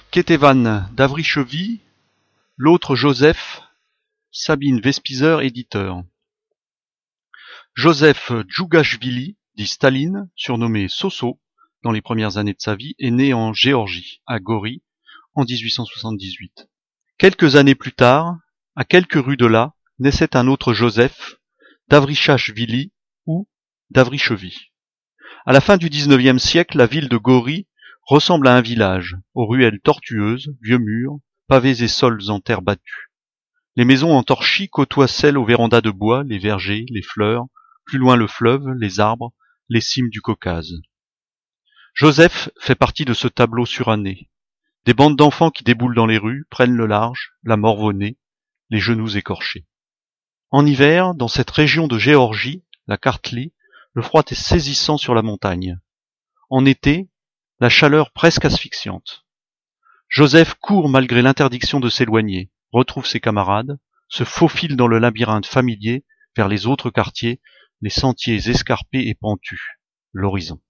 Kétévan d'Avricheville, l'autre Joseph, Sabine Vespizer, éditeur. Joseph Djougashvili, dit Staline, surnommé Soso, dans les premières années de sa vie, est né en Géorgie, à Gori, en 1878. Quelques années plus tard, à quelques rues de là, naissait un autre Joseph, d'Avrichashvili ou d'Avricheville. À la fin du XIXe siècle, la ville de Gori ressemble à un village, aux ruelles tortueuses, vieux murs, pavés et sols en terre battue. Les maisons en torchis côtoient celles aux vérandas de bois, les vergers, les fleurs, plus loin le fleuve, les arbres, les cimes du Caucase. Joseph fait partie de ce tableau suranné. Des bandes d'enfants qui déboulent dans les rues, prennent le large, la morve au nez, les genoux écorchés. En hiver, dans cette région de Géorgie, la Kartli, le froid est saisissant sur la montagne. En été, la chaleur presque asphyxiante. Joseph court malgré l'interdiction de s'éloigner, retrouve ses camarades, se faufile dans le labyrinthe familier vers les autres quartiers, les sentiers escarpés et pentus, l'horizon.